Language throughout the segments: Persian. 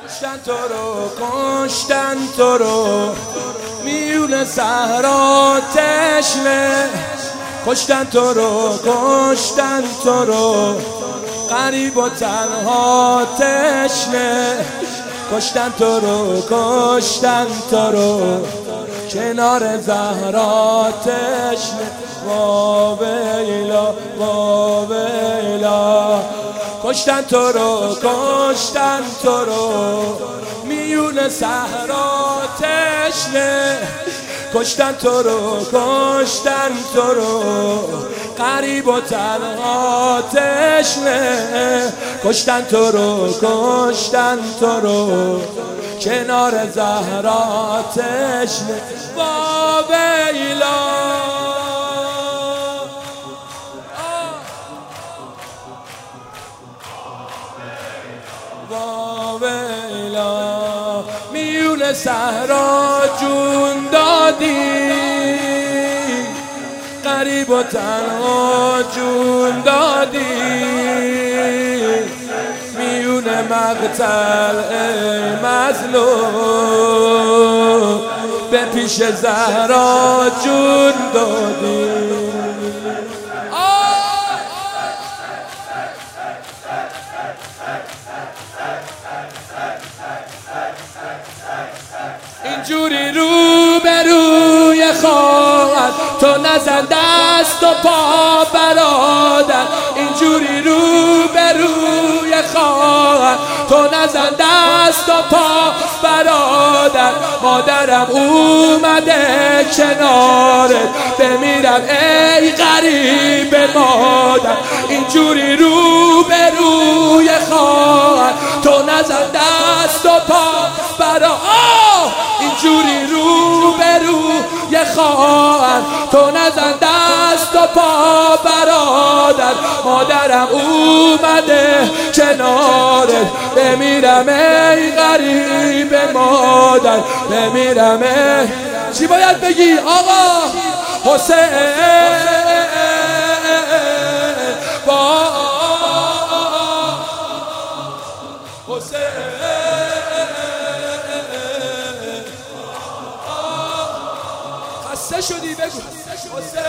کشتن تو رو، کشتن تو رو، میون صحرا تشنه. کشتن تو رو، کشتن تو رو، غریب و تنها تشنه. کشتن تو رو، کشتن تو رو، کنار زهرا تشنه. وا ویلا، وا ویلا. کشتن تو رو، کشتن تو رو، میون صحرا تشنه. کشتن تو رو، کشتن تو رو، غریب و تنها تشنه. کشتن تو رو، کشتن تو رو، کنار زهرا تشنه. وا ویلا. وا ویلا. میون صحرا جون دادی، غریب و تنها جون دادی. میون مقتل ای مظلوم، به پیش زهرا جون دادی. اینجوری رو به روی خواهد تو نزن دست و پا برادر. اینجوری رو به روی خواهد تو نزن دست و پا برادر. مادرم اومده کنارت، بمیرم ای غریب مادر. اینجوری رو به روی خواهد تو نزن دست و پا برادر. اینجوری رو به روی خواهر تو نزن دست و پا برادر. مادرم اومده کنارت، بمیرم ای غریب مادر. بمیرم ای. چی باید بگی آقا؟ حسین با حسین. خسته شدی بگو حسین.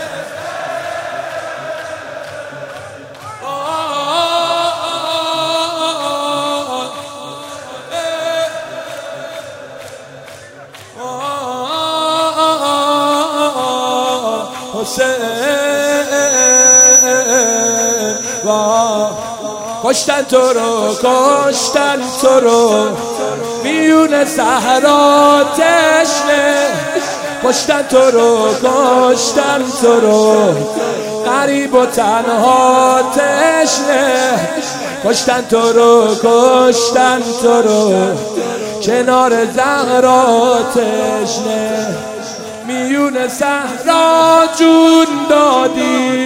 کشتن تو رو، کشتن تو رو، میون صحرا تشنه. کشتن تو رو، کشتن تو رو، غریب و تنها تشنه. کشتن تو رو، کشتن تو رو، کنار زهرا تشنه. میون صحرا جون دادی،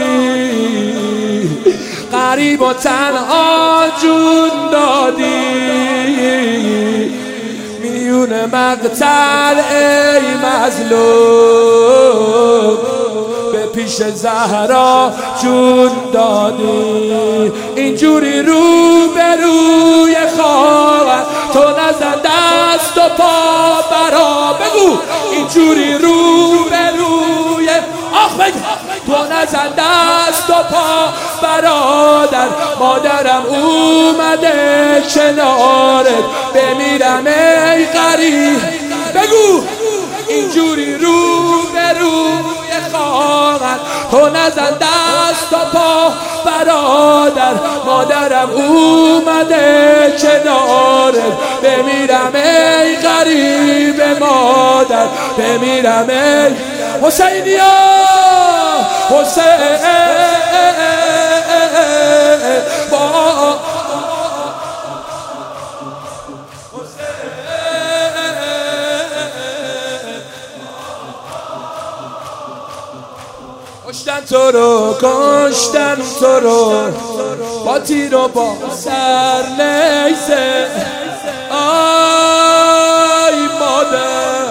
غریب و تنها جون دادی. میون مقتل ای مظلوم، به پیش زهرا جون دادی. اینجوری رو به روی خواهر تو نزن دست و پا برا. بگو اینجوری رو به روی آخ بگو تو نزن دست و پا برادر. مادرم اومده کنارت، بمیرم ای غریب. بگو اینجوری رو به روی خواهر تو نزن دست و پا برادر. مادرم اومده کنارت، بمیرم ای غریب مادر. بمیرم ای حسینیا. حسین با کشتن تو رو، کشتن تو رو، با تیر و با سر نیزه. آی مادر.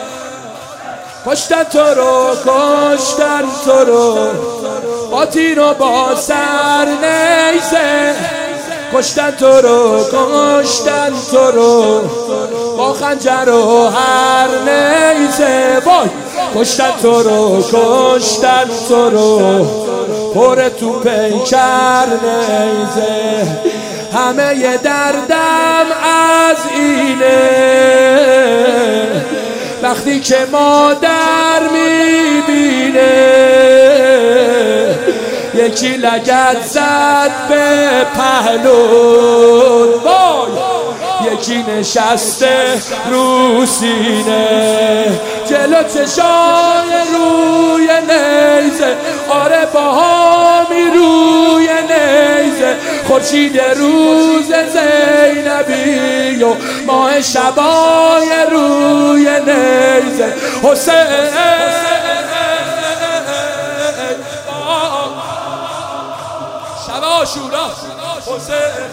کشتن تو رو، کشتن تو رو، با تیر و با سر نیزه. کشتن تو رو، کشتن تو رو با خنجر و هر نیزه. وای کشتن تو رو، کشتن تو رو پر تو پیکر نیزه. همه ی دردم از اینه وقتی که مادر میبینه یکی لگد زد به پهلون، وای یکی نشسته رو سینه جلو چشای روی نیزه. آره باهامی روی نیزه، خورشید روز زینبی و ماه شبای روی نیزه. حسین شب عاشورا، حسین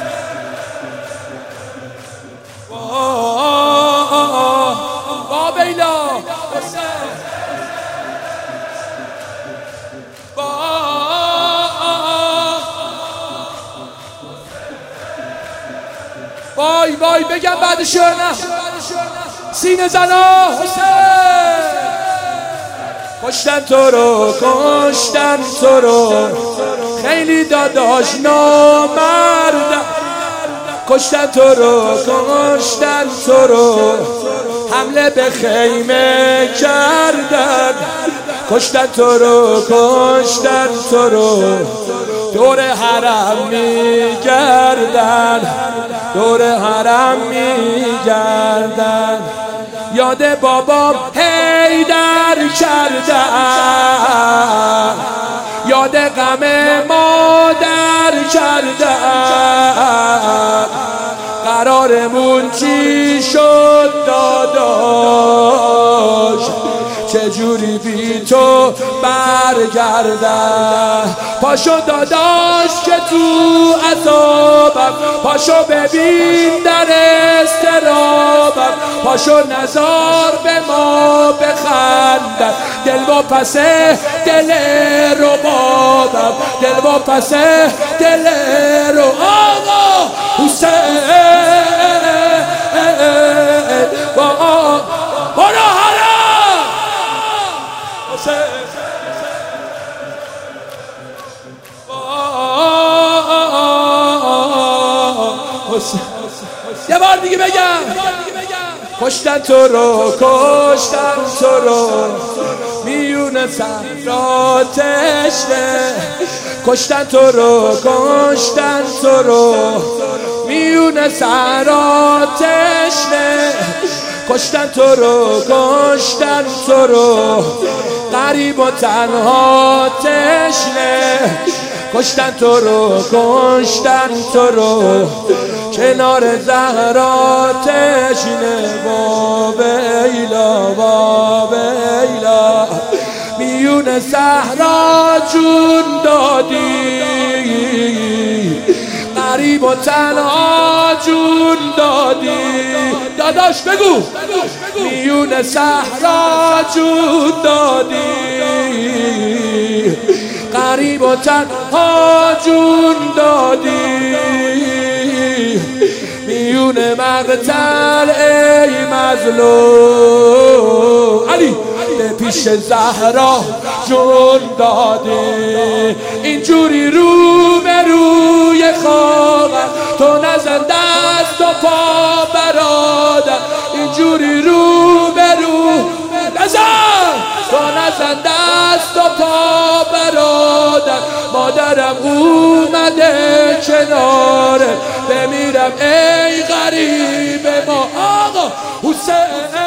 با بیلا، حسین وای وای بگم بعدش نه سینه زنا. حسین کشتن تو رو، کشتن تو رو خیلی داداش نامردم. کشتن تو رو، کشتن تو رو حمله به خیمه کردن. کشتن تو رو، کشتن تو رو دور حرم میگردن، دور حرم میگردن. یاد بابام حیدر کردن، یاد غم مادر کردن. قرارمون چی شد داداش، چجوری بی تو برگردم. پاشو داداش که تو عذابم، پاشو ببین در استرابم، پاشو نزار به ما بخندم. دل با پسه دل ربابم، دل با پسه دل رو آقا حسین برو حرام حسین. یه بار دیگه بگم کشتن تو رو، کشتن تو رو میون صحرا تشنه. کشتن تو رو، کشتن تو رو میون صحرا تشنه. کشتن تو رو، کشتن تو رو غریب و تنها تشنه. کشتن تو رو، کشتن تو رو کنار زهرا تشنه. با بیلا، با بیلا میون صحرا جون دادی، غریب و تنها جون دادی. داداش بگو میون صحرا جون دادی، غریب و تنها جون دادی. میون مقتل ای مظلوم علی به پیش زهرا جون دادی. اینجوری رو به روی خواهر تو نزن دست و پا برادر. اینجوری رو به رو نزن، تو نزن دست و پا برادر. مادرم اومده کناره، بمیرم ای غریب ما آقا حسین.